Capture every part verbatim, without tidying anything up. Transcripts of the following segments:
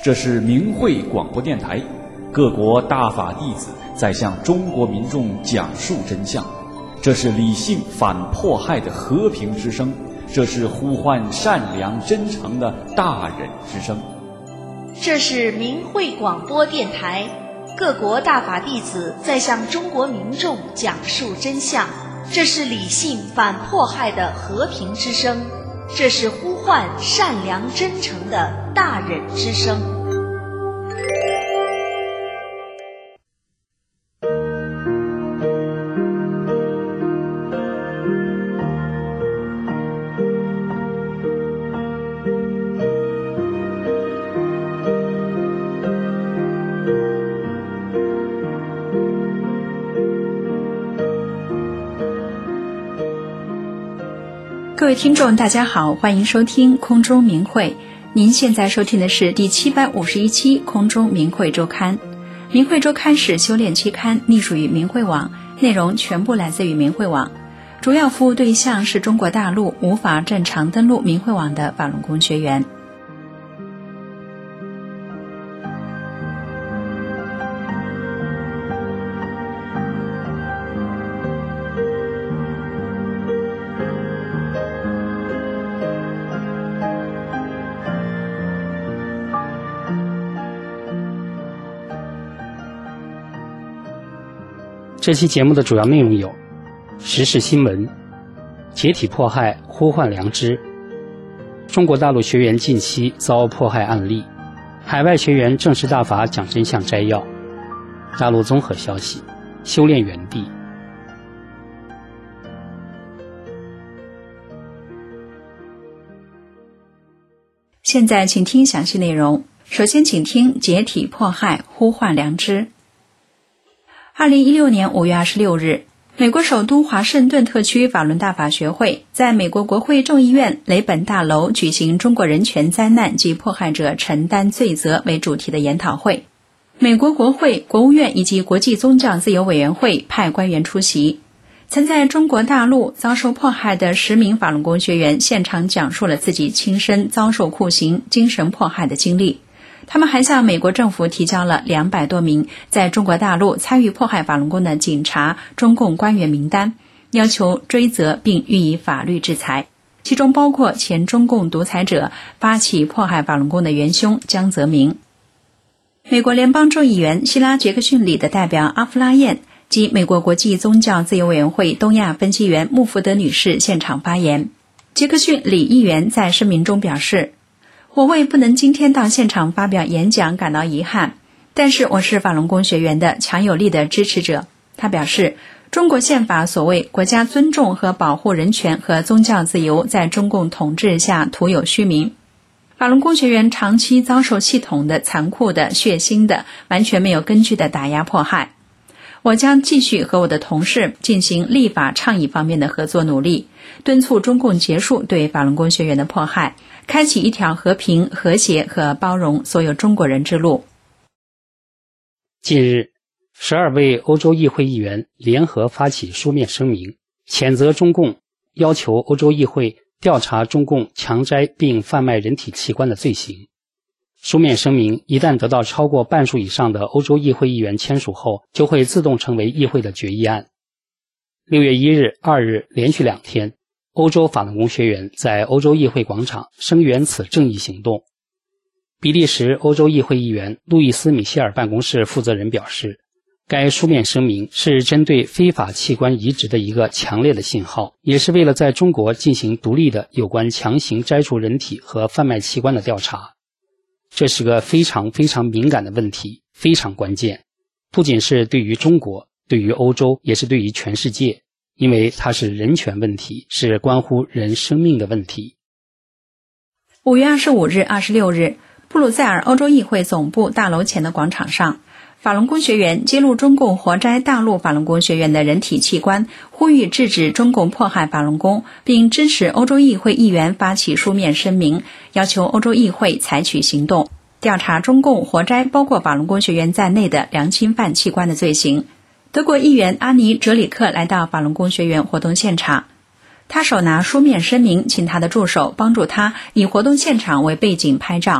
这是明慧广播电台，各国大法弟子在向中国民众讲述真相。这是理性反迫害的和平之声，这是呼唤善良真诚的大忍之声。 这是明慧广播电台，各国大法弟子在向中国民众讲述真相。这是理性反迫害的和平之声，这是呼唤善良真诚的大忍之声。 各位听众大家好，欢迎收听空中明慧。您现在收听的是第七百五十一期空中明慧周刊。明慧周刊是修炼期刊，隶属于明慧网，内容全部来自于明慧网，主要服务对象是中国大陆无法正常登录明慧网的法轮功学员。 这期节目的主要内容有：时事新闻、解体迫害呼唤良知、中国大陆学员近期遭迫害案例、海外学员正式大法讲真相摘要、大陆综合消息、修炼园地。 现在请听详细内容。首先请听解体迫害呼唤良知。二零一六年五月二十六日，美国首都华盛顿特区法轮大法学会在美国国会众议院雷本大楼举行中国人权灾难及迫害者承担罪责为主题的研讨会。美国国会、国务院以及国际宗教自由委员会派官员出席。曾在中国大陆遭受迫害的十名法轮功学员现场讲述了自己亲身遭受酷刑、精神迫害的经历。他们还向美国政府提交了两百多名在中国大陆参与迫害法轮功的警察、中共官员名单，要求追责并予以法律制裁，其中包括前中共独裁者发起迫害法轮功的元凶江泽民。美国联邦众议员希拉杰克逊里的代表阿弗拉燕及美国国际宗教自由委员会东亚分析员穆福德女士现场发言。杰克逊里议员在声明中表示，我为不能今天到现场发表演讲感到遗憾，但是我是法轮功学员的强有力的支持者。他表示，中国宪法所谓国家尊重和保护人权和宗教自由在中共统治下徒有虚名。法轮功学员长期遭受系统的、残酷的、血腥的、完全没有根据的打压迫害。我将继续和我的同事进行立法倡议方面的合作努力，敦促中共结束对法轮功学员的迫害，开启一条和平、和谐和包容所有中国人之路。 近日，十二位欧洲议会议员联合发起书面声明，谴责中共，要求欧洲议会调查中共强摘并贩卖人体器官的罪行。书面声明一旦得到超过半数以上的欧洲议会议员签署后，就会自动成为议会的决议案。六月一日、二日连续两天，欧洲法轮功学员在欧洲议会广场声援此正义行动。比利时欧洲议会议员路易斯·米歇尔办公室负责人表示，该书面声明是针对非法器官移植的一个强烈的信号，也是为了在中国进行独立的有关强行摘除人体和贩卖器官的调查。这是个非常非常敏感的问题，非常关键，不仅是对于中国，对于欧洲，也是对于全世界，因为它是人权问题，是关乎人生命的问题。 五月二十五日、二十六日，布鲁塞尔欧洲议会总部大楼前的广场上，法轮功学员揭露中共活摘大陆法轮功学员的人体器官，呼吁制止中共迫害法轮功，并支持欧洲议会议员发起书面声明，要求欧洲议会采取行动，调查中共活摘包括法轮功学员在内的良侵犯器官的罪行。德国议员阿尼·哲里克来到法轮功学员活动现场，他手拿书面声明，请他的助手帮助他以活动现场为背景拍照。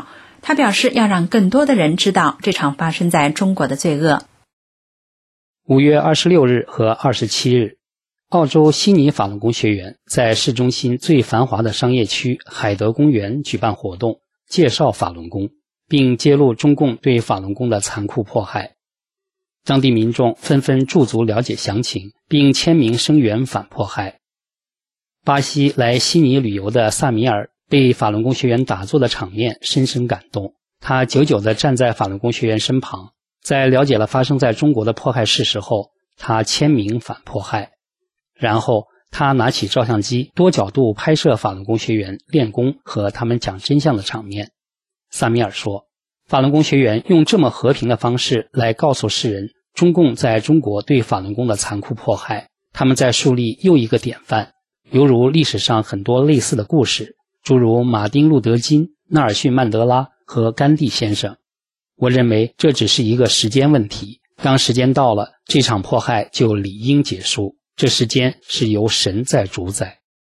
他表示要让更多的人知道这场发生在中国的罪恶。 五月二十六日和二十七日，澳洲悉尼法轮功学员在市中心最繁华的商业区海德公园举办活动，介绍法轮功，并揭露中共对法轮功的残酷迫害。当地民众纷纷驻足了解详情，并签名声援反迫害。巴西来悉尼旅游的萨米尔被法轮功学员打坐的场面深深感动，他久久地站在法轮功学员身旁，在了解了发生在中国的迫害事实后，他签名反迫害。然后他拿起照相机，多角度拍摄法轮功学员练功和他们讲真相的场面。萨米尔说，法轮功学员用这么和平的方式来告诉世人中共在中国对法轮功的残酷迫害，他们在树立又一个典范，犹如历史上很多类似的故事，诸如马丁·路德·金、纳尔逊·曼德拉和甘地先生。我认为这只是一个时间问题，当时间到了，这场迫害就理应结束，这时间是由神在主宰。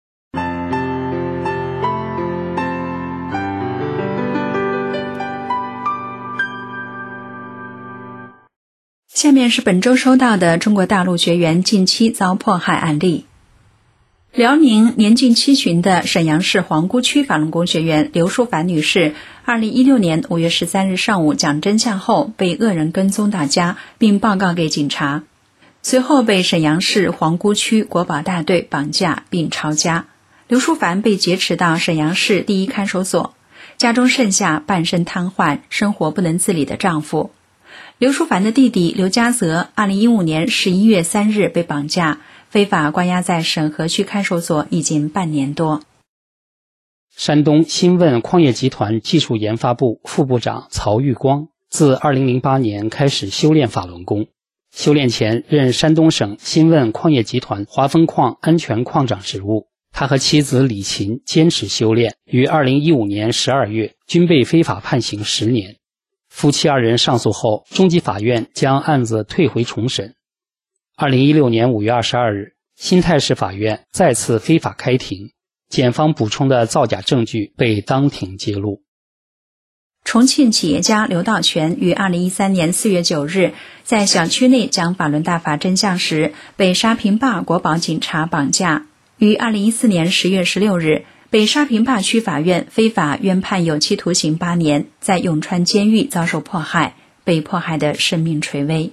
下面是本周收到的中国大陆学员近期遭迫害案例。辽宁年近七旬的沈阳市皇姑区法轮功学员刘淑凡女士，二零一六年五月十三日上午讲真相后，被恶人跟踪到家，并报告给警察，随后被沈阳市皇姑区国保大队绑架并抄家。刘淑凡被劫持到沈阳市第一看守所，家中剩下半身瘫痪、生活不能自理的丈夫。刘淑凡的弟弟刘家泽，二零一五年十一月三日被绑架，非法关押在沈河区看守所已经半年多。 山东新问矿业集团技术研发部副部长曹玉光自二零零八年开始修炼法轮功，修炼前任山东省新问矿业集团华丰矿安全矿长职务。他和妻子李琴坚持修炼，于二零一五年十二月均被非法判刑十年。夫妻二人上诉后，中级法院将案子退回重审。二零一六年五月二十二日，新泰市法院再次非法开庭，检方补充的造假证据被当庭揭露。 重庆企业家刘道全于二零一三年四月九日在小区内讲法轮大法真相时，被沙坪坝国保警察绑架，于二零一四年十月十六日被沙坪坝区法院非法院判有期徒刑八年，在永川监狱遭受迫害，被迫害的生命垂危。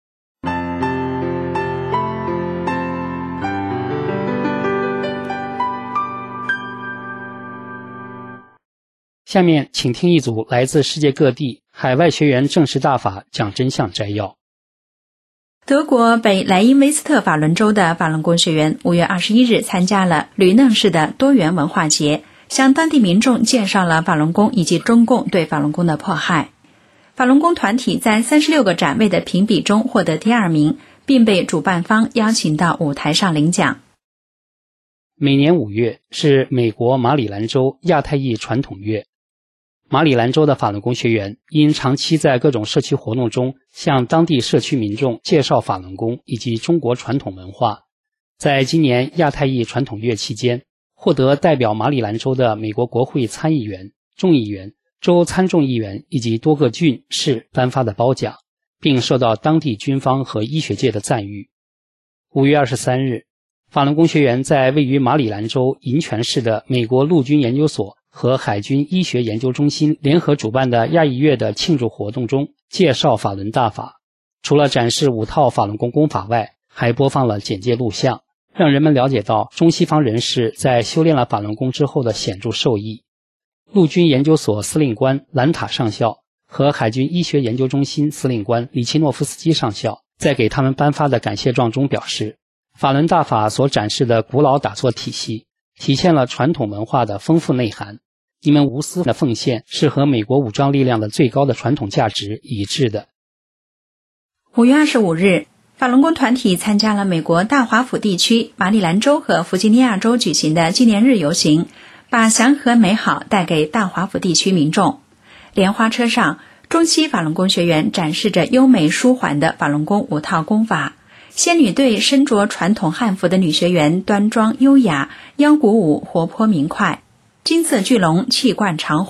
下面请听一组来自世界各地海外学员证实大法讲真相摘要。 德国北莱茵威斯特法伦州的法轮功学员五月二十一日参加了吕嫩市的多元文化节，向当地民众介绍了法轮功以及中共对法轮功的迫害。法轮功团体在三十六个展位的评比中获得第二名，并被主办方邀请到舞台上领奖。 每年五月是美国马里兰州亚太裔传统月。马里兰州的法轮功学员因长期在各种社区活动中向当地社区民众介绍法轮功以及中国传统文化，在今年亚太裔传统月期间，获得代表马里兰州的美国国会参议员、众议员、州参众议员以及多个郡市颁发的褒奖，并受到当地军方和医学界的赞誉。五月二十三日，法轮功学员在位于马里兰州银泉市的美国陆军研究所和海军医学研究中心联合主办的亚裔月的庆祝活动中介绍法轮大法，除了展示五套法轮功功法外，还播放了简介录像，让人们了解到中西方人士在修炼了法轮功之后的显著受益。陆军研究所司令官兰塔上校和海军医学研究中心司令官里奇诺夫斯基上校在给他们颁发的感谢状中表示，法轮大法所展示的古老打坐体系体现了传统文化的丰富内涵，你们无私的奉献是和美国武装力量的最高的传统价值一致的。 五月二十五日，法轮功团体参加了美国大华府地区马里兰州和弗吉尼亚州举行的纪念日游行，把祥和美好带给大华府地区民众。莲花车上，中西法轮功学员展示着优美舒缓的法轮功五套功法，仙女队身着传统汉服的女学员端庄优雅，腰鼓舞活泼明快，金色巨龙气贯长虹，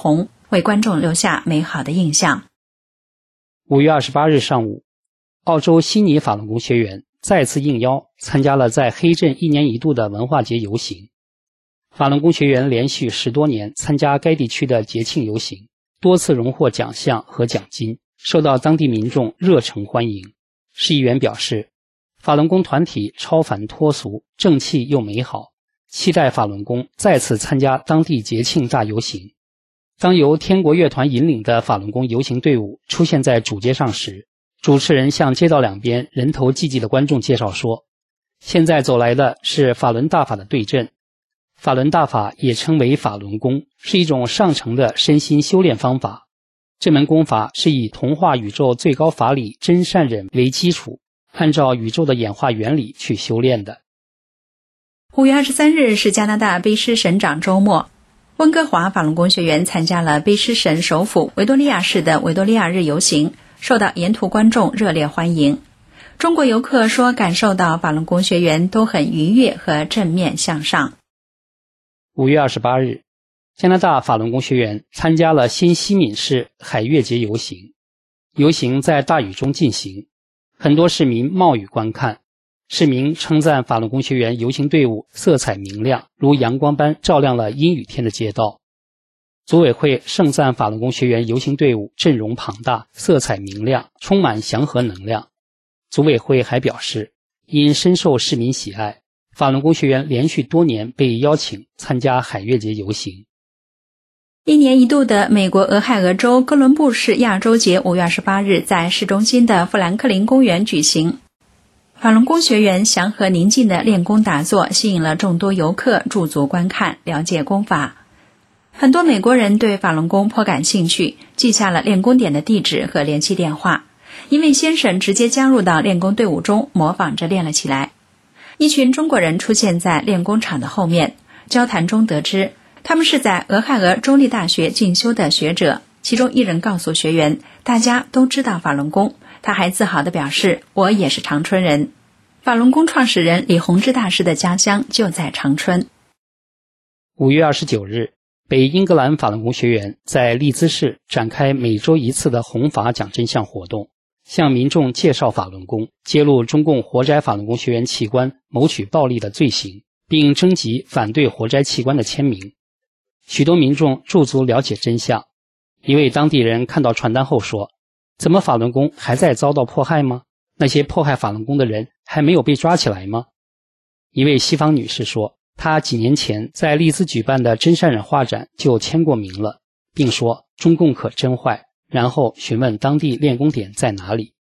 为观众留下美好的印象。 五月二十八日上午，澳洲悉尼法轮功学员再次应邀参加了在黑镇一年一度的文化节游行。法轮功学员连续十多年参加该地区的节庆游行，多次荣获奖项和奖金，受到当地民众热诚欢迎。市议员表示，法轮功团体超凡脱俗，正气又美好，期待法轮功再次参加当地节庆大游行。当由天国乐团引领的法轮功游行队伍出现在主街上时，主持人向街道两边人头济济的观众介绍说，现在走来的是法轮大法的对阵。法轮大法也称为法轮功，是一种上乘的身心修炼方法。这门功法是以同化宇宙最高法理真善忍为基础，按照宇宙的演化原理去修炼的。 五月二十三日是加拿大卑诗省长周末，温哥华法轮功学员参加了卑诗省首府维多利亚市的维多利亚日游行，受到沿途观众热烈欢迎。中国游客说感受到法轮功学员都很愉悦和正面向上。 五月二十八日，加拿大法轮功学员参加了新西敏市海月节游行。游行在大雨中进行，很多市民冒雨观看。市民称赞法轮功学员游行队伍色彩明亮，如阳光般照亮了阴雨天的街道。组委会盛赞法轮功学员游行队伍阵容庞大，色彩明亮，充满祥和能量。组委会还表示，因深受市民喜爱，法轮功学员连续多年被邀请参加海月节游行。 一年一度的美国俄亥俄州哥伦布市亚洲节五月二十八日在市中心的富兰克林公园举行。法轮功学员祥和宁静的练功打坐吸引了众多游客驻足观看，了解功法。很多美国人对法轮功颇感兴趣，记下了练功点的地址和联系电话。一位先生直接加入到练功队伍中，模仿着练了起来。一群中国人出现在练功场的后面，交谈中得知他们是在俄亥俄州立大学进修的学者。其中一人告诉学员，大家都知道法轮功，他还自豪地表示，我也是长春人。法轮功创始人李洪志大师的家乡就在长春。 五月二十九日，北英格兰法轮功学员在利兹市展开每周一次的弘法讲真相活动，向民众介绍法轮功，揭露中共活摘法轮功学员器官谋取暴利的罪行，并征集反对活摘器官的签名。许多民众驻足了解真相。一位当地人看到传单后说，怎么法轮功还在遭到迫害吗？那些迫害法轮功的人还没有被抓起来吗？一位西方女士说，她几年前在利兹举办的真善忍画展就签过名了，并说中共可真坏，然后询问当地练功点在哪里。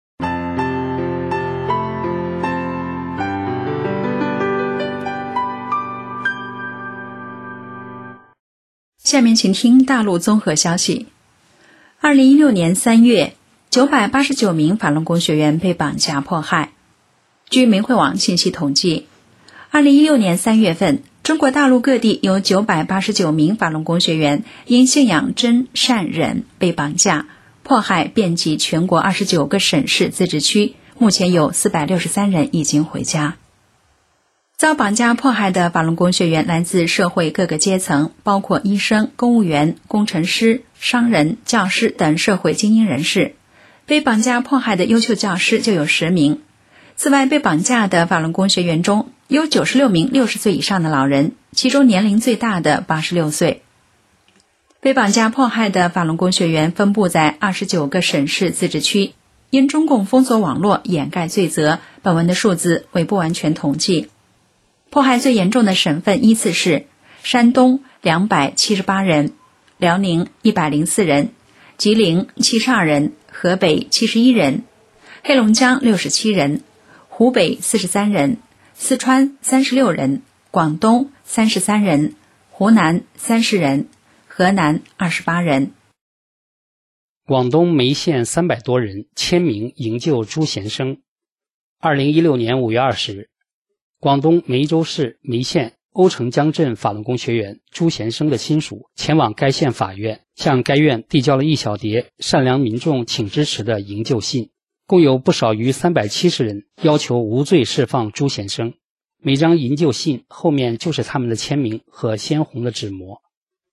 下面请听大陆综合消息。二零一六年三月，九百八十九名法轮功学员被绑架迫害。据媒汇网信息统计，二零一六年三月份，中国大陆各地有九百八十九名法轮功学员因信仰真善忍被绑架，迫害遍及全国二十九个省市自治区，目前有四百六十三人已经回家。遭绑架迫害的法轮功学员来自社会各个阶层，包括医生、公务员、工程师、商人、教师等社会精英人士。被绑架迫害的优秀教师就有十名。此外，被绑架的法轮功学员中有九十六名六十岁以上的老人，其中年龄最大的八十六岁。被绑架迫害的法轮功学员分布在二十九个省市自治区，因中共封锁网络掩盖罪责，本文的数字为不完全统计。迫害最严重的省份依次是山东两百七十八人，辽宁一百零四人，吉林七十二人，河北七十一人，黑龙江六十七人，湖北四十三人，四川三十六人，广东三十三人，湖南三十人，河南二十八人。 广东梅县三百多人签名营救朱贤生。二零一六年五月二十日，广东梅州市梅县瓯城江镇法轮功学员朱贤生的亲属前往该县法院，向该院递交了一小叠善良民众请支持的营救信，共有不少于三百七十人要求无罪释放朱贤生。每张营救信后面就是他们的签名和鲜红的纸膜。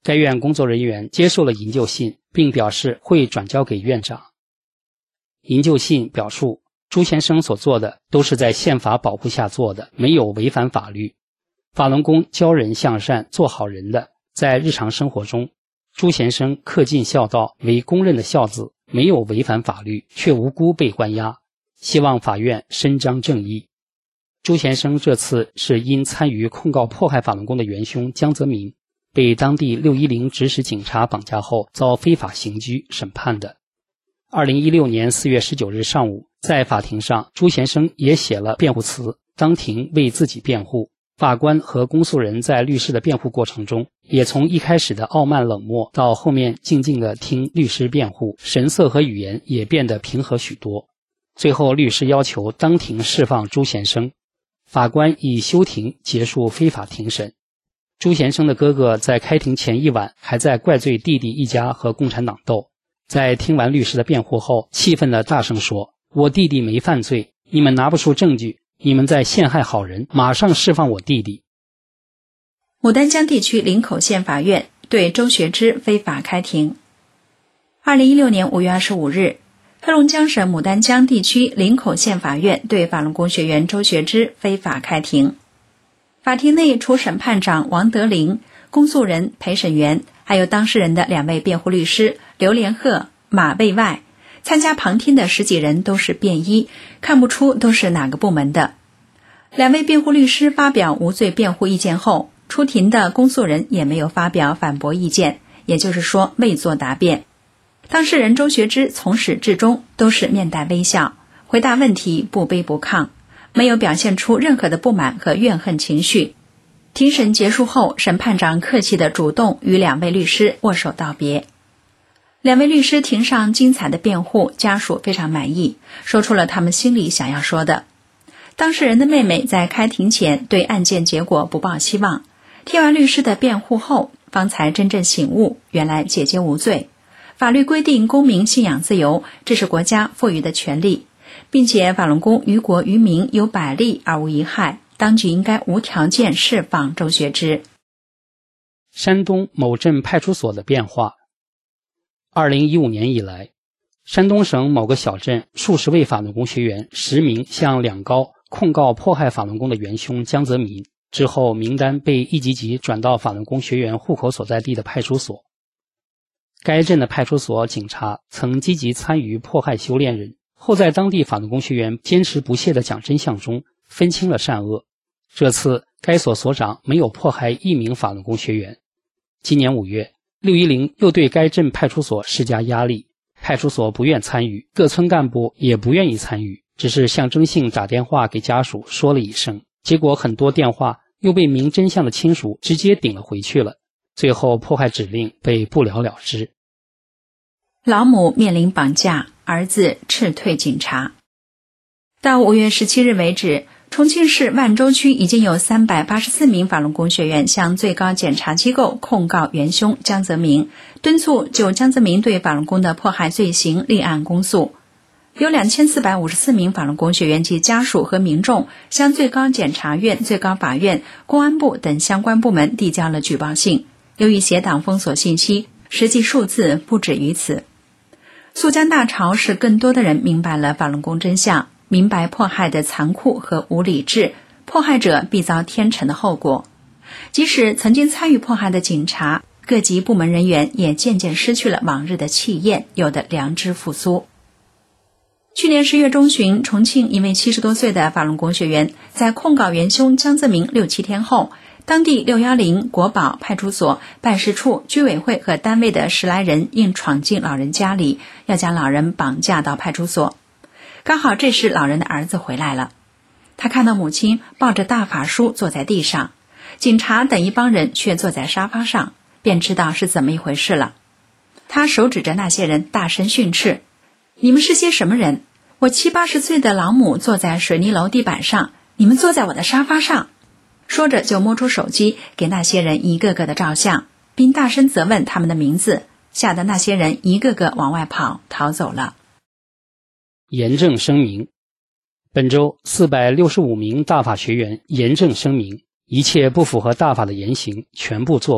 该院工作人员接受了营救信，并表示会转交给院长。营救信表述，朱先生所做的都是在宪法保护下做的，没有违反法律。法轮功教人向善，做好人的，在日常生活中，朱先生恪尽孝道，为公认的孝子，没有违反法律，却无辜被关押，希望法院伸张正义。朱先生这次是因参与控告迫害法轮功的元凶江泽民，被当地六一零指使警察绑架后遭非法刑拘审判的。二零一六年四月十九日上午，在法庭上，朱先生也写了辩护词，当庭为自己辩护。法官和公诉人在律师的辩护过程中，也从一开始的傲慢冷漠到后面静静地听律师辩护，神色和语言也变得平和许多。最后律师要求当庭释放朱先生，法官以休庭结束非法庭审。朱先生的哥哥在开庭前一晚还在怪罪弟弟一家和共产党斗，在听完律师的辩护后，气愤地大声说：“我弟弟没犯罪，你们拿不出证据，你们在陷害好人，马上释放我弟弟。” 牡丹江地区林口县法院对周学之非法开庭。二零一六年五月二十五日，黑龙江省牡丹江地区林口县法院对法轮功学员周学之非法开庭。法庭内除审判长王德林、公诉人、陪审员，还有当事人的两位辩护律师刘连鹤、马卫外，参加旁听的十几人都是便衣，看不出都是哪个部门的。两位辩护律师发表无罪辩护意见后，出庭的公诉人也没有发表反驳意见，也就是说未作答辩。当事人周学之从始至终都是面带微笑，回答问题不卑不亢，没有表现出任何的不满和怨恨情绪。庭审结束后，审判长客气地主动与两位律师握手道别。两位律师庭上精彩的辩护，家属非常满意，说出了他们心里想要说的。当事人的妹妹在开庭前对案件结果不抱希望，听完律师的辩护后，方才真正醒悟，原来姐姐无罪。法律规定公民信仰自由，这是国家赋予的权利，并且法轮功于国于民有百利而无一害，当局应该无条件释放周学之。 山东某镇派出所的变化。二零一五年以来，山东省某个小镇数十位法轮功学员实名向两高控告迫害法轮功的元凶江泽民，之后名单被一级级转到法轮功学员户口所在地的派出所。该镇的派出所警察曾积极参与迫害修炼人，后在当地法轮功学员坚持不懈地讲真相中分清了善恶。这次该所所长没有迫害一名法轮功学员。今年五月，六一零又对该镇派出所施加压力，派出所不愿参与，各村干部也不愿意参与，只是象征性打电话给家属说了一声，结果很多电话又被明真相的亲属直接顶了回去了，最后迫害指令被不了了之。 老母面临绑架，儿子斥退警察。到五月十七日为止，重庆市万州区已经有三百八十四名法轮功学员向最高检察机构控告元凶江泽民，敦促就江泽民对法轮功的迫害罪行立案公诉。有两千四百五十四名法轮功学员及家属和民众向最高检察院、最高法院、公安部等相关部门递交了举报信。由于携党封锁信息，实际数字不止于此。肃江大潮使更多的人明白了法轮功真相，明白迫害的残酷和无理智，迫害者必遭天惩的后果。即使曾经参与迫害的警察、各级部门人员也渐渐失去了往日的气焰，有的良知复苏。去年十月中旬，重庆一位七十多岁的法轮功学员在控告元凶江泽民六七天后，当地六一零国保派出所、办事处、居委会和单位的十来人硬闯进老人家里，要将老人绑架到派出所。刚好这时老人的儿子回来了，他看到母亲抱着大法书坐在地上，警察等一帮人却坐在沙发上，便知道是怎么一回事了。他手指着那些人大声训斥：“你们是些什么人？我七八十岁的老母坐在水泥楼地板上，你们坐在我的沙发上。”说着就摸出手机给那些人一个个的照相，并大声责问他们的名字，吓得那些人一个个往外跑，逃走了。 严正声明：本周四百六十五名大法学员严正声明，一切不符合大法的言行全部作废，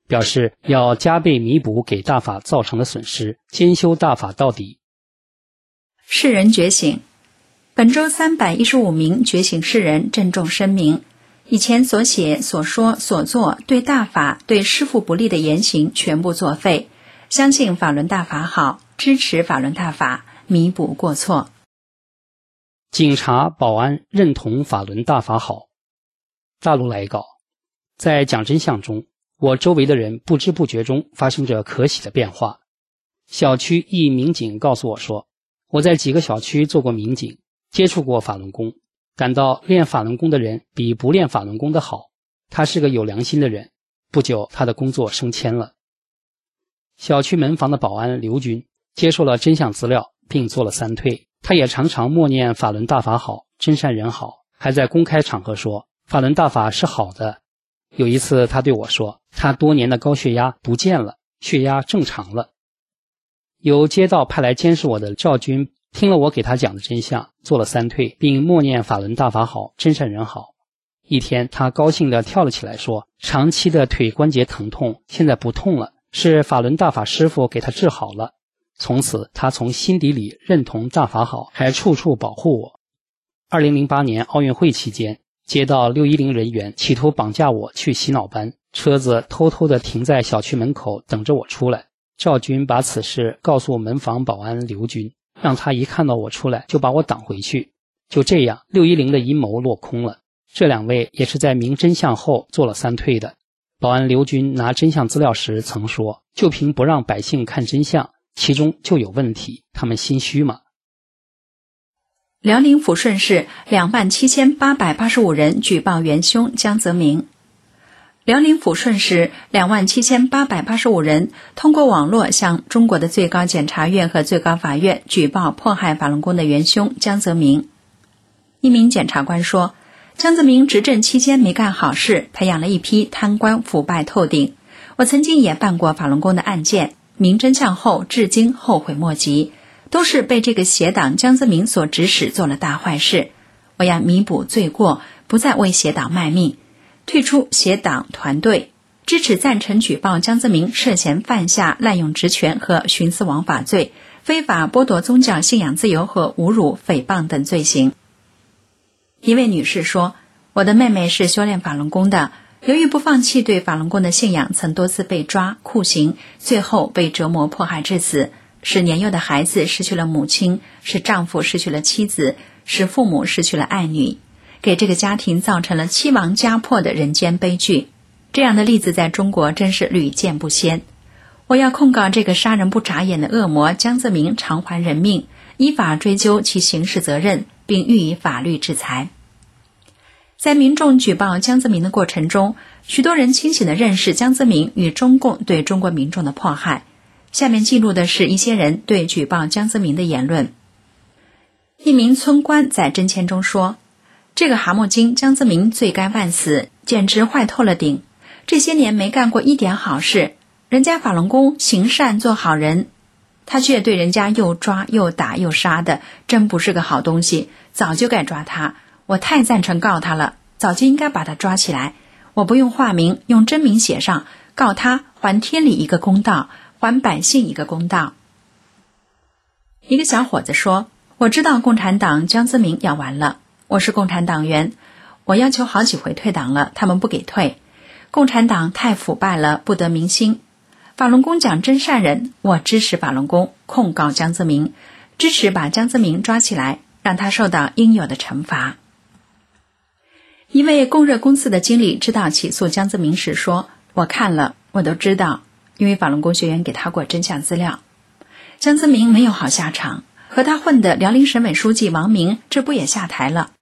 表示要加倍弥补给大法造成的损失，兼修大法到底。 世人觉醒。本周三百一十五名觉醒世人郑重声明，以前所写、所说、所做对大法、对师父不利的言行全部作废，相信法轮大法好，支持法轮大法，弥补过错。 警察、保安认同法轮大法好。大陆来稿，在讲真相中，我周围的人不知不觉中发生着可喜的变化。小区一民警告诉我说，我在几个小区做过民警，接触过法轮功，感到练法轮功的人比不练法轮功的好，他是个有良心的人。不久他的工作升迁了。小区门房的保安刘军接受了真相资料并做了三退，他也常常默念法轮大法好，真善人好，还在公开场合说法轮大法是好的。有一次他对我说，他多年的高血压不见了，血压正常了。由街道派来监视我的赵军听了我给他讲的真相，做了三退，并默念法轮大法好，真善人好。一天他高兴地跳了起来说，长期的腿关节疼痛现在不痛了，是法轮大法师父给他治好了。从此他从心底里认同大法好，还处处保护我。二零零八年奥运会期间，接到六一零人员企图绑架我去洗脑班，车子偷偷地停在小区门口等着我出来。赵军把此事告诉门房保安刘军，让他一看到我出来就把我挡回去。就这样，六一零的阴谋落空了。这两位也是在明真相后做了三退的。保安刘军拿真相资料时曾说，就凭不让百姓看真相，其中就有问题，他们心虚吗？ 辽宁抚顺市两万七千八百八十五人举报元凶江泽民。辽宁抚顺市两万七千八百八十五人通过网络向中国的最高检察院和最高法院举报迫害法轮功的元凶江泽民。一名检察官说，江泽民执政期间没干好事，培养了一批贪官腐败透顶。我曾经也办过法轮功的案件，明真相后至今后悔莫及，都是被这个邪党江泽民所指使做了大坏事。我要弥补罪过，不再为邪党卖命，退出邪党团队，支持赞成举报江泽民涉嫌犯下滥用职权和徇私枉法罪，非法剥夺宗教信仰自由和侮辱诽谤等罪行。一位女士说，我的妹妹是修炼法轮功的，由于不放弃对法轮功的信仰，曾多次被抓酷刑，最后被折磨迫害致死，使年幼的孩子失去了母亲，使丈夫失去了妻子，使父母失去了爱女，给这个家庭造成了妻亡家破的人间悲剧。这样的例子在中国真是屡见不鲜。我要控告这个杀人不眨眼的恶魔江泽民偿还人命，依法追究其刑事责任，并予以法律制裁。在民众举报江泽民的过程中，许多人清醒地认识江泽民与中共对中国民众的迫害。下面记录的是一些人对举报江泽民的言论。一名村官在真签中说，这个蛤蟆精江泽民罪该万死，简直坏透了顶，这些年没干过一点好事，人家法轮功行善做好人，他却对人家又抓又打又杀的，真不是个好东西，早就该抓他，我太赞成告他了，早就应该把他抓起来，我不用化名，用真名写上，告他还天理一个公道，还百姓一个公道。一个小伙子说，我知道共产党江泽民要完了，我是共产党员，我要求好几回退党了，他们不给退，共产党太腐败了，不得民心。法轮功讲真善人，我支持法轮功，控告江泽民，支持把江泽民抓起来，让他受到应有的惩罚。一位供热公司的经理知道起诉江泽民时说，我看了，我都知道，因为法轮功学员给他过真相资料。江泽民没有好下场，和他混的辽宁省委书记王明这不也下台了。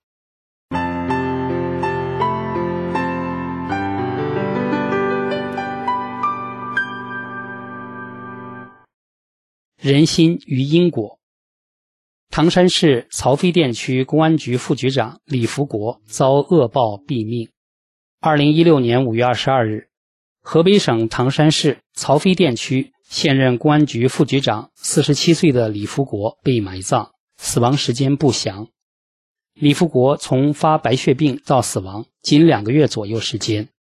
人心与因果。唐山市曹妃甸区公安局副局长李福国遭恶报毙命。二零一六年五月二十二日，河北省唐山市曹妃甸区现任公安局副局长四十七岁的李福国被埋葬，死亡时间不详。李福国从发白血病到死亡仅两个月左右时间。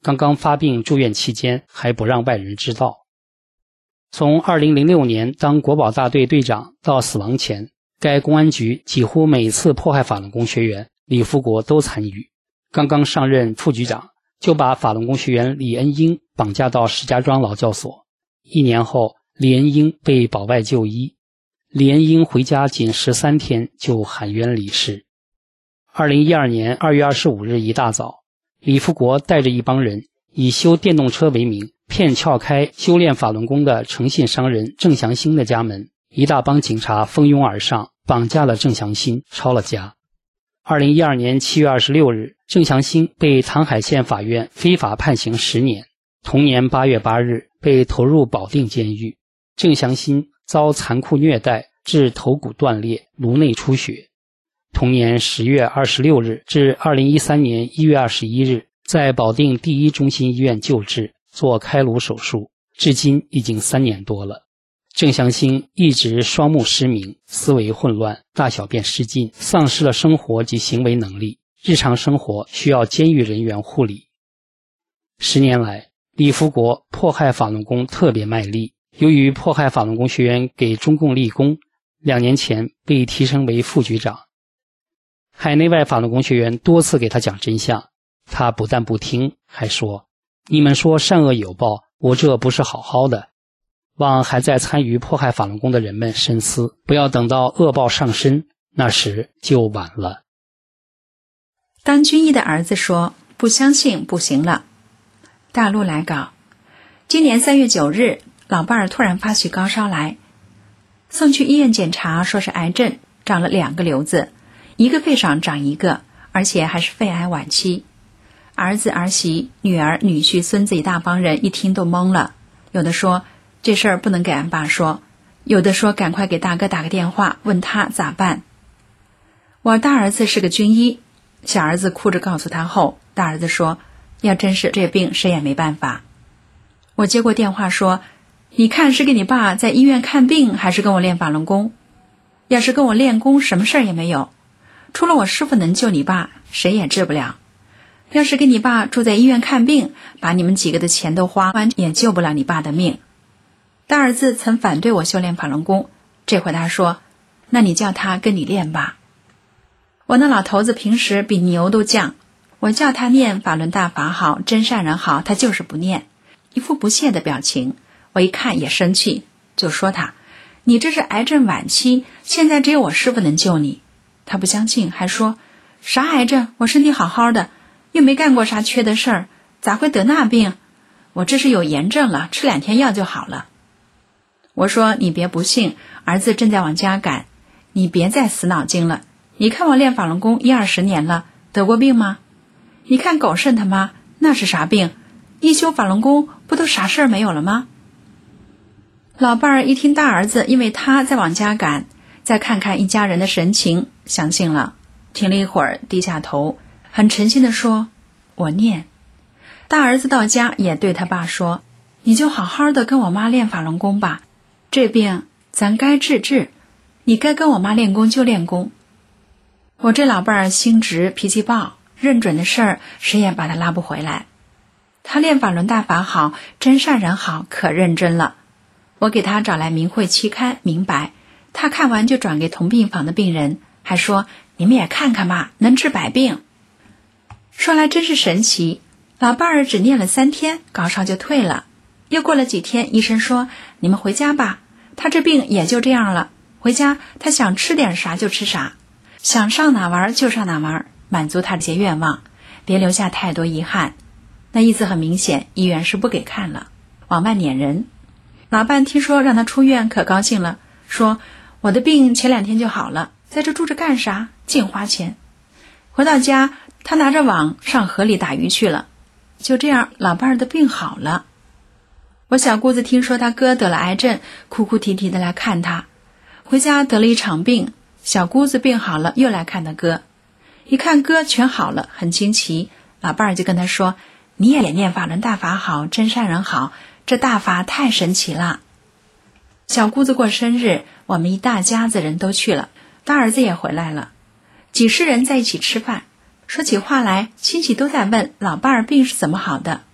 刚刚发病住院期间还不让外人知道。从二零零六年当国保大队队长到死亡前，该公安局几乎每次迫害法轮功学员，李福国都参与。刚刚上任副局长，就把法轮功学员李恩英绑架到石家庄劳教所。一年后，李恩英被保外就医。李恩英回家仅十三天就含冤离世。二零一二年二月二十五日一大早，李福国带着一帮人以修电动车为名，骗撬开修炼法轮功的诚信商人郑祥兴的家门，一大帮警察蜂拥而上，绑架了郑祥兴，抄了家。二零一二年七月二十六日，郑祥兴被唐海县法院非法判刑十年。同年八月八日，被投入保定监狱。郑祥兴遭残酷虐待，致头骨断裂，颅内出血。同年十月二十六日至二零一三年一月二十一日，在保定第一中心医院救治，做开颅手术，至今已经三年多了。郑祥兴一直双目失明，思维混乱，大小便失禁，丧失了生活及行为能力，日常生活需要监狱人员护理。十年来，李福国迫害法轮功特别卖力，由于迫害法轮功学员给中共立功，两年前被提升为副局长。海内外法轮功学员多次给他讲真相，他不但不听，还说：“你们说善恶有报，我这不是好好的。”望还在参与迫害法轮功的人们深思，不要等到恶报上身，那时就晚了。 当军医的儿子说：“不相信不行了。”大陆来稿，今年三月九日，老伴儿突然发起高烧来，送去医院检查，说是癌症，长了两个瘤子，一个肺上长一个，而且还是肺癌晚期。儿子儿媳女儿女婿孙子一大帮人一听都懵了，有的说这事儿不能给俺爸说，有的说赶快给大哥打个电话问他咋办。我大儿子是个军医，小儿子哭着告诉他后，大儿子说要真是这病谁也没办法。我接过电话说，你看是给你爸在医院看病还是跟我练法轮功？要是跟我练功什么事儿也没有，除了我师父能救你爸，谁也治不了。要是跟你爸住在医院看病，把你们几个的钱都花完，也救不了你爸的命。大儿子曾反对我修炼法轮功，这回他说，那你叫他跟你练吧。我那老头子平时比牛都犟，我叫他念法轮大法好，真善人好，他就是不念，一副不屑的表情。我一看也生气，就说他，你这是癌症晚期，现在只有我师父能救你。他不相信，还说啥癌症，我身体好好的，又没干过啥缺的事儿，咋会得那病？我这是有炎症了，吃两天药就好了。我说你别不信，儿子正在往家赶，你别再死脑筋了。你看我练法轮功一二十年了，得过病吗？你看狗剩他妈那是啥病？一修法轮功不都啥事儿没有了吗？老伴儿一听大儿子因为他在往家赶，再看看一家人的神情，相信了，停了一会儿，低下头，很诚心地说，我念。大儿子到家也对他爸说，你就好好的跟我妈练法轮功吧，这病咱该治治，你该跟我妈练功就练功。我这老伴儿心直脾气暴，认准的事儿谁也把他拉不回来。他练法轮大法好，真善人好，可认真了。我给他找来明慧期刊明白，他看完就转给同病房的病人，还说你们也看看吧，能治百病。说来真是神奇，老伴儿只念了三天，高烧就退了。又过了几天，医生说你们回家吧，他这病也就这样了，回家他想吃点啥就吃啥，想上哪玩就上哪玩，满足他这些愿望，别留下太多遗憾。那意思很明显，医院是不给看了，往外撵人。老伴听说让他出院可高兴了，说我的病前两天就好了，在这住着干啥，净花钱。回到家他拿着网上河里打鱼去了，就这样老伴儿的病好了。我小姑子听说他哥得了癌症，哭哭啼啼的来看他，回家得了一场病，小姑子病好了又来看他哥，一看哥全好了，很惊奇，老伴儿就跟他说，你也念法轮大法好，真善人好，这大法太神奇了。小姑子过生日，我们一大家子人都去了，大儿子也回来了，几十人在一起吃饭，说起话来亲戚都在问老伴儿病是怎么好的，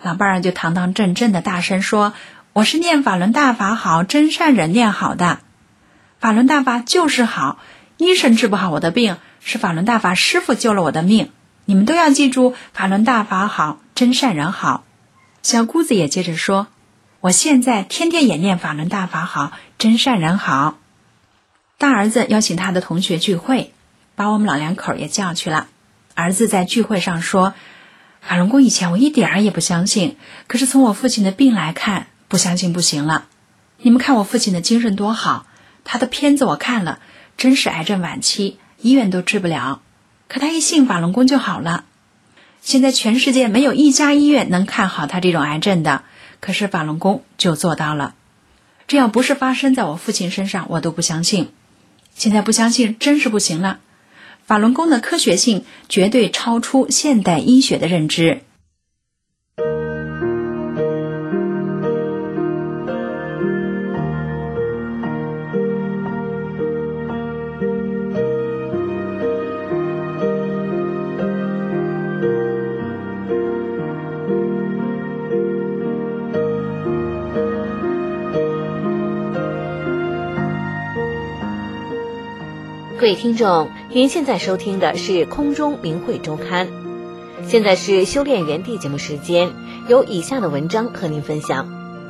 老伴儿就堂堂正正的大声说，我是念法轮大法好，真善人念好的。法轮大法就是好，医生治不好我的病，是法轮大法师父救了我的命。你们都要记住，法轮大法好，真善人好。小姑子也接着说，我现在天天也念法轮大法好，真善人好。大儿子邀请他的同学聚会，把我们老两口也叫去了。儿子在聚会上说，法轮功以前我一点儿也不相信，可是从我父亲的病来看，不相信不行了。你们看我父亲的精神多好，他的片子我看了，真是癌症晚期，医院都治不了，可他一信法轮功就好了。现在全世界没有一家医院能看好他这种癌症的，可是法轮功就做到了。这要不是发生在我父亲身上，我都不相信。现在不相信真是不行了。法轮功的科学性绝对超出现代医学的认知。 各位听众，您现在收听的是空中明慧周刊，现在是修炼园地节目时间，有以下的文章和您分享。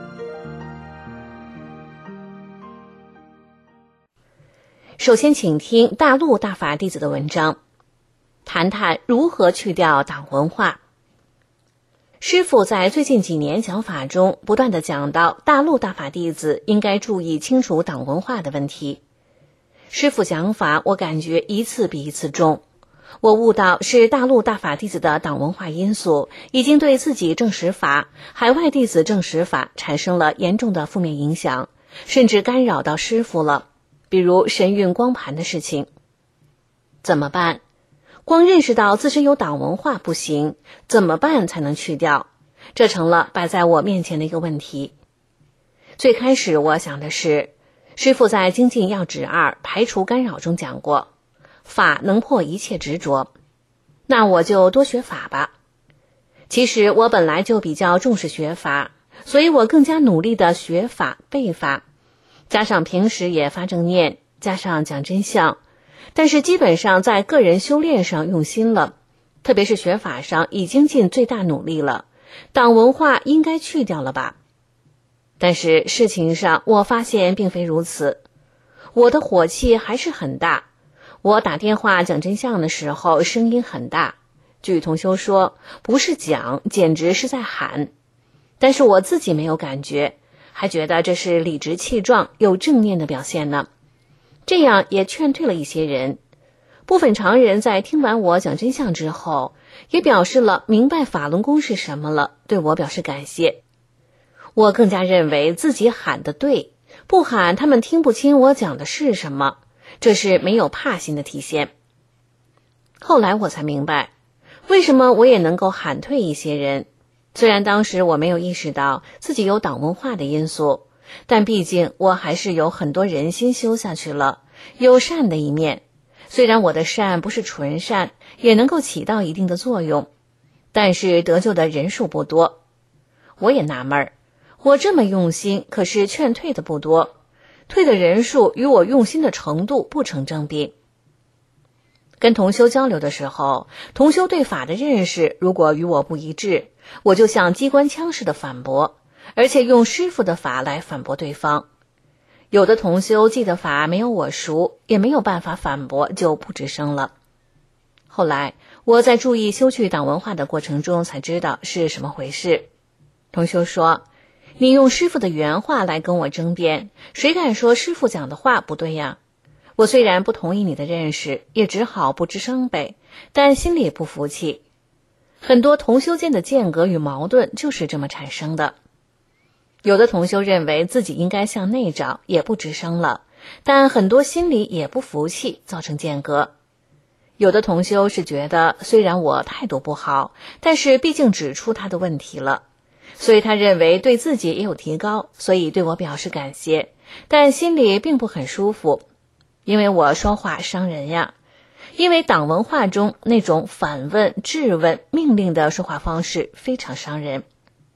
首先请听大陆大法弟子的文章，谈谈如何去掉党文化。师父在最近几年讲法中不断地讲到大陆大法弟子应该注意清除党文化的问题。师父讲法我感觉一次比一次重，我悟到是大陆大法弟子的党文化因素已经对自己证实法、海外弟子证实法产生了严重的负面影响，甚至干扰到师父了，比如神韵光盘的事情。怎么办？光认识到自身有党文化不行，怎么办才能去掉？这成了摆在我面前的一个问题。最开始我想的是，师父在精进要旨二排除干扰中讲过，法能破一切执着，那我就多学法吧。其实我本来就比较重视学法，所以我更加努力的学法背法，加上平时也发正念，加上讲真相，但是基本上在个人修炼上用心了，特别是学法上已经尽最大努力了，党文化应该去掉了吧。但是事情上我发现并非如此，我的火气还是很大。我打电话讲真相的时候声音很大，据同修说不是讲，简直是在喊，但是我自己没有感觉，还觉得这是理直气壮有正念的表现呢。这样也劝退了一些人。部分常人在听完我讲真相之后，也表示了明白法轮功是什么了，对我表示感谢。我更加认为自己喊得对，不喊他们听不清我讲的是什么，这是没有怕心的体现。后来我才明白，为什么我也能够喊退一些人。虽然当时我没有意识到自己有党文化的因素，但毕竟我还是有很多人心修下去了，有善的一面。虽然我的善不是纯善，也能够起到一定的作用，但是得救的人数不多。我也纳闷儿，我这么用心，可是劝退的不多，退的人数与我用心的程度不成正比。跟同修交流的时候，同修对法的认识如果与我不一致，我就像机关枪似的反驳，而且用师父的法来反驳对方。有的同修记的法没有我熟，也没有办法反驳，就不吱声了。后来我在注意修去党文化的过程中才知道是什么回事。同修说，你用师父的原话来跟我争辩，谁敢说师父讲的话不对呀？我虽然不同意你的认识，也只好不吱声呗，但心里也不服气。很多同修间的间隔与矛盾就是这么产生的。有的同修认为自己应该向内找，也不吱声了，但很多心里也不服气，造成间隔。有的同修是觉得虽然我态度不好，但是毕竟指出他的问题了，所以他认为对自己也有提高，所以对我表示感谢，但心里并不很舒服，因为我说话伤人呀。因为党文化中那种反问、质问、命令的说话方式非常伤人。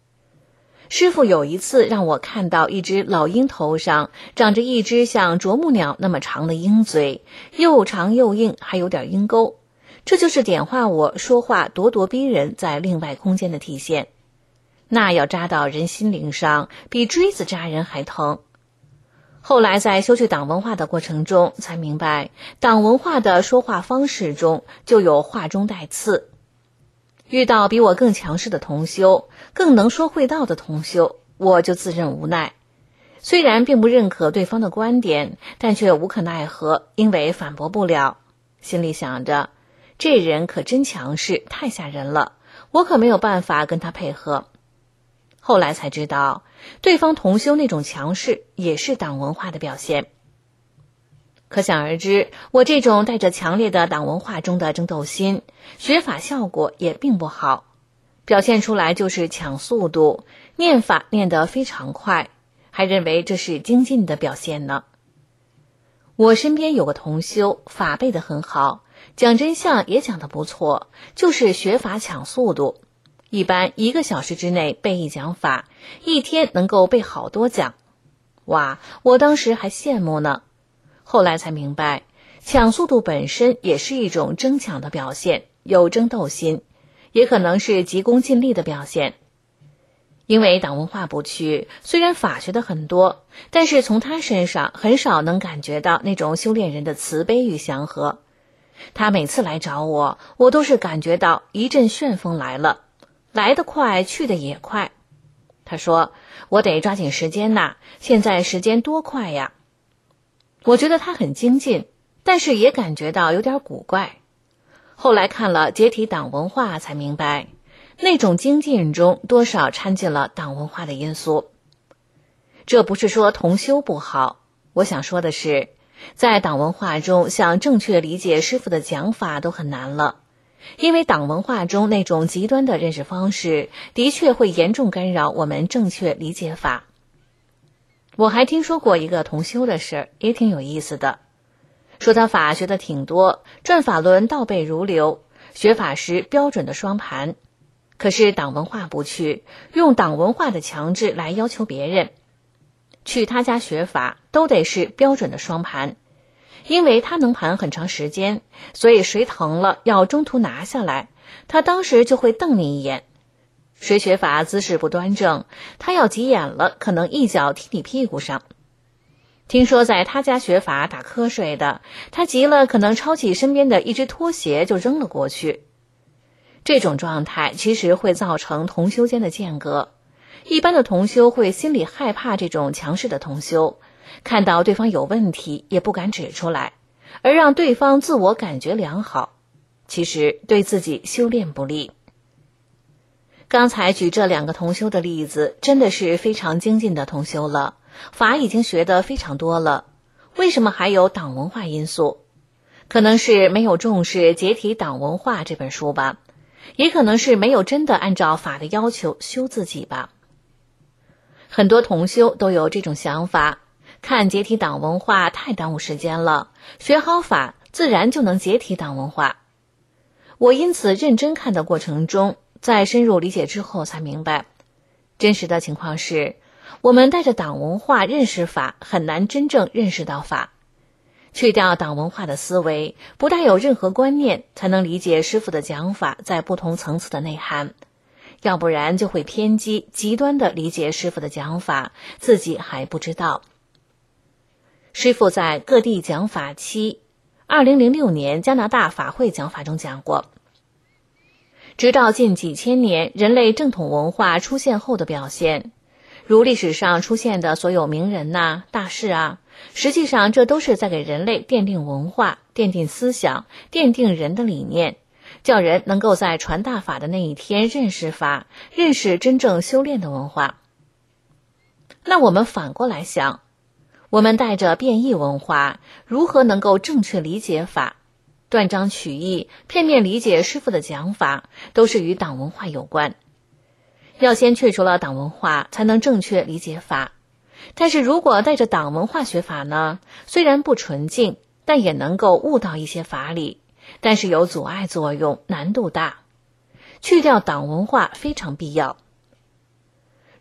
师傅有一次让我看到一只老鹰头上长着一只像啄木鸟那么长的鹰嘴，又长又硬，还有点鹰钩，这就是点化我说话咄咄逼人在另外空间的体现。那要扎到人心灵上，比锥子扎人还疼。后来在修去党文化的过程中，才明白党文化的说话方式中就有话中带刺。遇到比我更强势的同修，更能说会道的同修，我就自认无奈。虽然并不认可对方的观点，但却无可奈何，因为反驳不了。心里想着，这人可真强势，太吓人了，我可没有办法跟他配合。后来才知道，对方同修那种强势也是党文化的表现。可想而知，我这种带着强烈的党文化中的争斗心，学法效果也并不好，表现出来就是抢速度，念法念得非常快，还认为这是精进的表现呢。我身边有个同修，法背得很好，讲真相也讲得不错，就是学法抢速度，一般一个小时之内背一讲法，一天能够背好多讲。哇，我当时还羡慕呢。后来才明白，抢速度本身也是一种争抢的表现，有争斗心，也可能是急功近利的表现。因为党文化不去，虽然法学的很多，但是从他身上很少能感觉到那种修炼人的慈悲与祥和。他每次来找我，我都是感觉到一阵旋风来了，来得快，去得也快。他说，我得抓紧时间呐，现在时间多快呀。我觉得他很精进，但是也感觉到有点古怪。后来看了解体党文化才明白，那种精进中多少掺进了党文化的因素。这不是说同修不好，我想说的是，在党文化中想正确理解师父的讲法都很难了，因为党文化中那种极端的认识方式的确会严重干扰我们正确理解法。我还听说过一个同修的事，也挺有意思的。说他法学的挺多，转法轮倒背如流，学法时标准的双盘，可是党文化不去，用党文化的强制来要求别人。去他家学法都得是标准的双盘，因为他能盘很长时间，所以谁疼了要中途拿下来，他当时就会瞪你一眼。谁学法姿势不端正，他要急眼了，可能一脚踢你屁股上。听说在他家学法打瞌睡的，他急了可能抄起身边的一只拖鞋就扔了过去。这种状态其实会造成同修间的间隔，一般的同修会心里害怕这种强势的同修，看到对方有问题也不敢指出来，而让对方自我感觉良好，其实对自己修炼不利。刚才举这两个同修的例子，真的是非常精进的同修了，法已经学得非常多了，为什么还有党文化因素？可能是没有重视《解体党文化》这本书吧，也可能是没有真的按照法的要求修自己吧。很多同修都有这种想法，看《解体党文化》太耽误时间了，学好法自然就能解体党文化。我因此认真看的过程中，在深入理解之后才明白，真实的情况是，我们带着党文化认识法，很难真正认识到法。去掉党文化的思维，不带有任何观念，才能理解师父的讲法在不同层次的内涵，要不然就会偏激极端的理解师父的讲法，自己还不知道。师父在各地讲法期二零零六年加拿大法会讲法中讲过，直到近几千年人类正统文化出现后的表现，如历史上出现的所有名人呐、大事啊，实际上这都是在给人类奠定文化、奠定思想、奠定人的理念，叫人能够在传大法的那一天认识法，认识真正修炼的文化。那我们反过来想，我们带着变异文化，如何能够正确理解法？断章取义、片面理解师父的讲法，都是与党文化有关。要先去除了党文化，才能正确理解法。但是如果带着党文化学法呢，虽然不纯净，但也能够悟到一些法理，但是有阻碍作用，难度大。去掉党文化非常必要。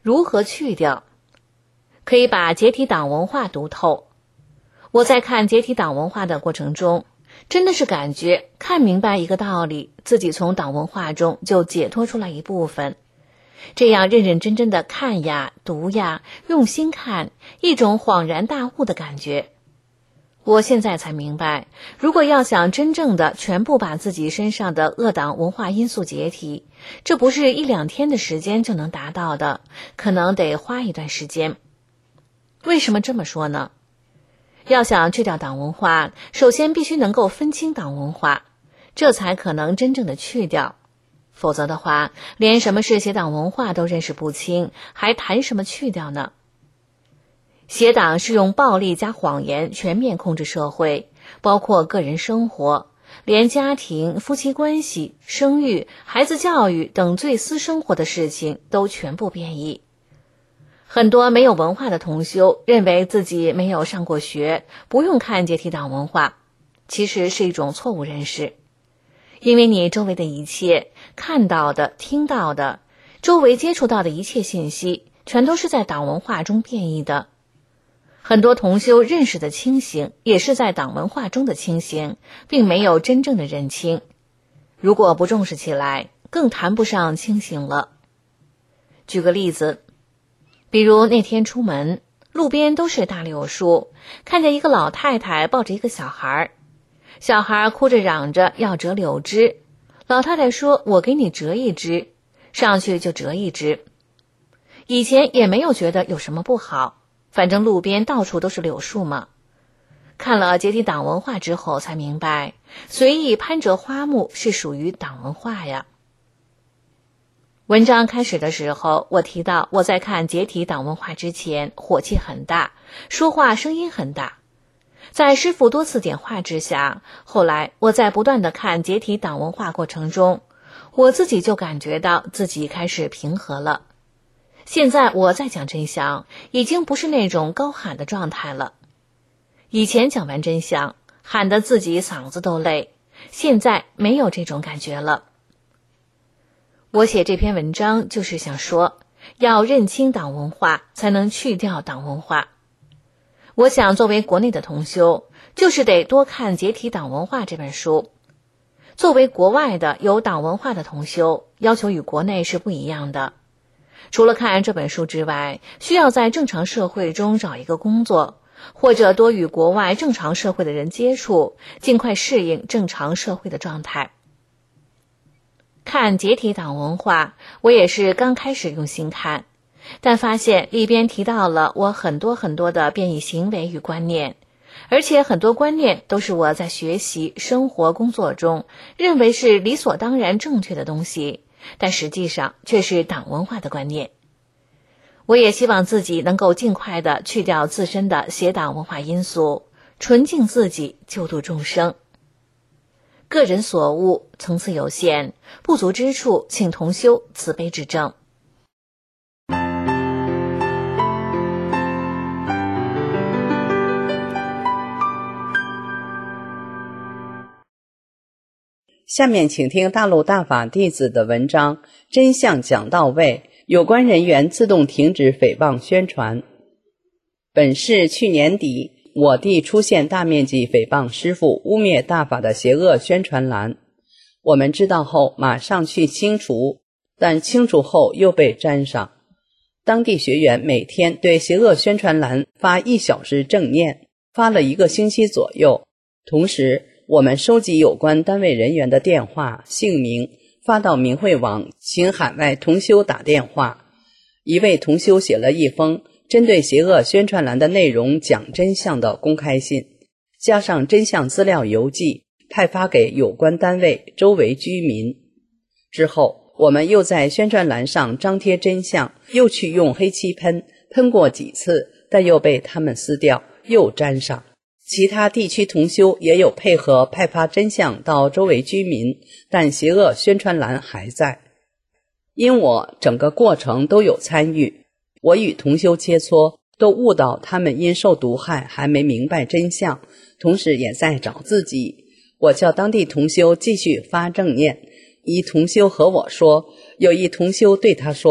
如何去掉？可以把解体党文化读透。我在看解体党文化的过程中，真的是感觉看明白一个道理，自己从党文化中就解脱出来一部分。这样认认真真的看呀读呀，用心看，一种恍然大悟的感觉。我现在才明白，如果要想真正的全部把自己身上的恶党文化因素解体，这不是一两天的时间就能达到的，可能得花一段时间。为什么这么说呢？要想去掉党文化，首先必须能够分清党文化，这才可能真正的去掉。否则的话，连什么是邪党文化都认识不清，还谈什么去掉呢？邪党是用暴力加谎言全面控制社会，包括个人生活，连家庭、夫妻关系、生育、孩子教育等最私生活的事情都全部变异。很多没有文化的同修认为自己没有上过学，不用看解体党文化，其实是一种错误认识。因为你周围的一切，看到的、听到的，周围接触到的一切信息，全都是在党文化中变异的。很多同修认识的清醒，也是在党文化中的清醒，并没有真正的认清。如果不重视起来，更谈不上清醒了。举个例子，比如那天出门，路边都是大柳树，看见一个老太太抱着一个小孩，小孩哭着嚷着要折柳枝，老太太说：“我给你折一枝。”上去就折一枝。以前也没有觉得有什么不好，反正路边到处都是柳树嘛。看了解体党文化之后才明白，随意攀折花木是属于党文化呀。文章开始的时候，我提到我在看解体党文化之前火气很大，说话声音很大。在师父多次点化之下，后来我在不断的看解体党文化过程中，我自己就感觉到自己开始平和了。现在我在讲真相，已经不是那种高喊的状态了。以前讲完真相，喊得自己嗓子都累，现在没有这种感觉了。我写这篇文章就是想说，要认清党文化，才能去掉党文化。我想作为国内的同修，就是得多看《解体党文化》这本书。作为国外的有党文化的同修，要求与国内是不一样的。除了看这本书之外，需要在正常社会中找一个工作，或者多与国外正常社会的人接触，尽快适应正常社会的状态。看解体党文化，我也是刚开始用心看，但发现里边提到了我很多很多的变异行为与观念，而且很多观念都是我在学习、生活、工作中认为是理所当然正确的东西，但实际上却是党文化的观念。我也希望自己能够尽快的去掉自身的邪党文化因素，纯净自己，救度众生。个人所悟，层次有限，不足之处，请同修慈悲指正。 下面请听大陆大法弟子的文章，真相讲到位，有关人员自动停止诽谤宣传。本是去年底，我地出现大面积诽谤师父、污蔑大法的邪恶宣传栏，我们知道后马上去清除，但清除后又被粘上。当地学员每天对邪恶宣传栏发一小时正念，发了一个星期左右。同时我们收集有关单位人员的电话、姓名，发到明慧网，请海外同修打电话。一位同修写了一封针对邪恶宣传栏的内容讲真相的公开信，加上真相资料邮寄，派发给有关单位、周围居民。之后我们又在宣传栏上张贴真相，又去用黑漆喷，喷过几次，但又被他们撕掉，又粘上。其他地区同修也有配合派发真相到周围居民，但邪恶宣传栏还在。因我整个过程都有参与，我与同修切磋，都悟到他们因受毒害还没明白真相，同时也在找自己。我叫当地同修继续发正念。一同修和我说，有一同修对他说，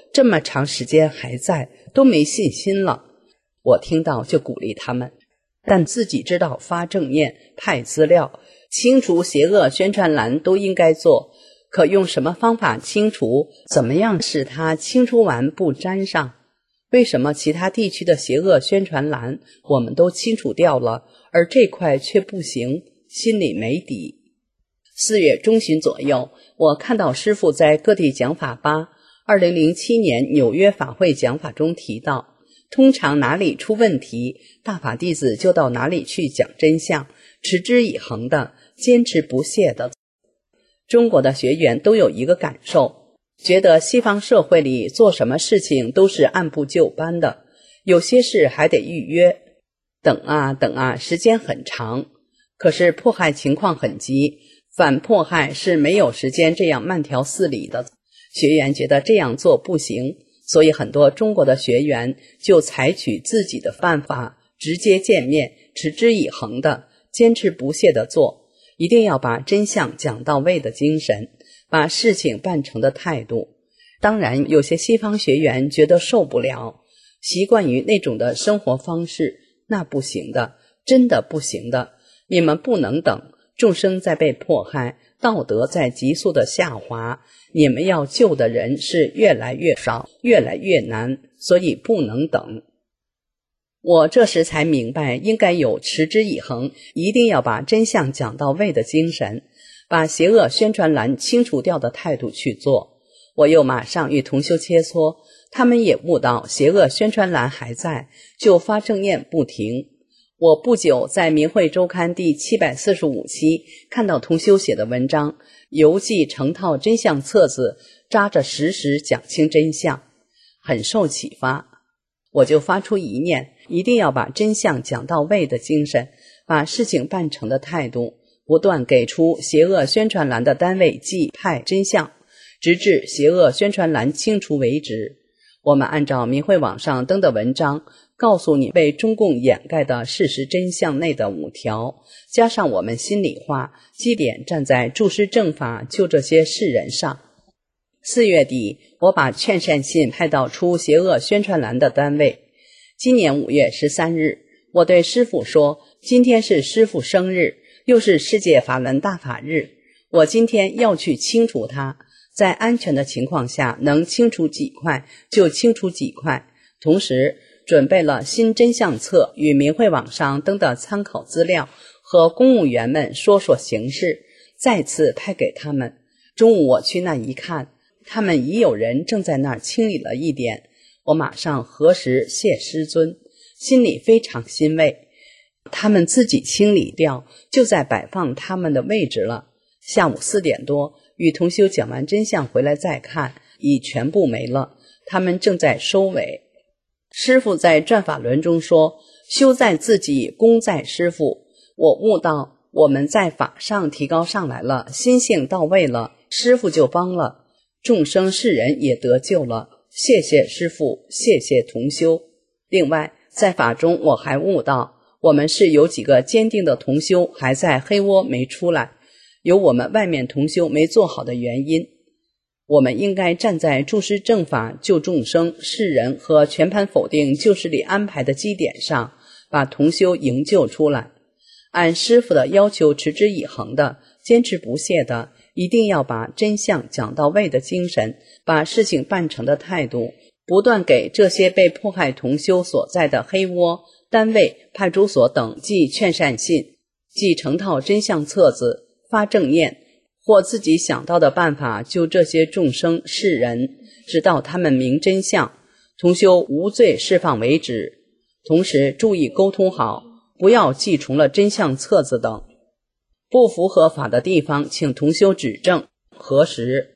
这么长时间还在，都没信心了。我听到就鼓励他们，但自己知道发正念、派资料、清除邪恶宣传栏都应该做，可用什么方法清除？怎么样使它清除完不沾上？为什么其他地区的邪恶宣传栏我们都清除掉了，而这块却不行？心里没底。四月中旬左右，我看到师父在各地讲法吧，二零零七年纽约法会讲法中提到，通常哪里出问题，大法弟子就到哪里去讲真相，持之以恒的，坚持不懈的。中国的学员都有一个感受，觉得西方社会里做什么事情都是按部就班的，有些事还得预约，等啊等啊，时间很长。可是迫害情况很急，反迫害是没有时间这样慢条斯理的。学员觉得这样做不行，所以很多中国的学员就采取自己的办法，直接见面，持之以恒的，坚持不懈的做，一定要把真相讲到位的精神，把事情办成的态度。当然有些西方学员觉得受不了，习惯于那种的生活方式，那不行的，真的不行的，你们不能等，众生在被迫害，道德在急速的下滑，你们要救的人是越来越少，越来越难，所以不能等。我这时才明白，应该有持之以恒，一定要把真相讲到位的精神，把邪恶宣传栏清除掉的态度去做。我又马上与同修切磋，他们也悟到邪恶宣传栏还在，就发正念不停。我不久在明慧周刊第七百四十五期看到同修写的文章，邮寄成套真相册子，扎着实实讲清真相，很受启发。我就发出一念，一定要把真相讲到位的精神，把事情办成的态度，不断给出邪恶宣传栏的单位寄派真相，直至邪恶宣传栏清除为止。我们按照明慧网上登的文章，告诉你被中共掩盖的事实真相内的五条，加上我们心里话，基点站在注释正法救这些世人上。四月底，我把劝善信派到出邪恶宣传栏的单位。今年五月十三日，我对师父说，今天是师父生日，又是世界法轮大法日，我今天要去清除它，在安全的情况下，能清除几块就清除几块。同时准备了新真相册与明慧网上登的参考资料，和公务员们说说形势，再次派给他们。中午我去那一看，他们已有人正在那儿清理了一点，我马上核实谢师尊，心里非常欣慰。他们自己清理掉，就在摆放他们的位置了。下午四点多，与同修讲完真相回来再看，已全部没了，他们正在收尾。师父在转法轮中说，修在自己，功在师父。我悟到我们在法上提高上来了，心性到位了，师父就帮了，众生世人也得救了。谢谢师父，谢谢同修。另外在法中我还悟到，我们是有几个坚定的同修还在黑窝没出来，有我们外面同修没做好的原因。我们应该站在注释正法救众生世人和全盘否定救世理安排的基点上，把同修营救出来，按师父的要求持之以恒的，坚持不懈的，一定要把真相讲到位的精神，把事情办成的态度，不断给这些被迫害同修所在的黑窝、单位、派出所等寄劝善信，寄成套真相册子，发正念，或自己想到的办法救这些众生世人，直到他们明真相，同修无罪释放为止。同时注意沟通好，不要寄重了真相册子等，不符合法的地方请同修指正核实。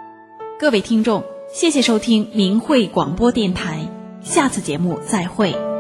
各位听众，谢谢收听明慧广播电台，下次节目再会。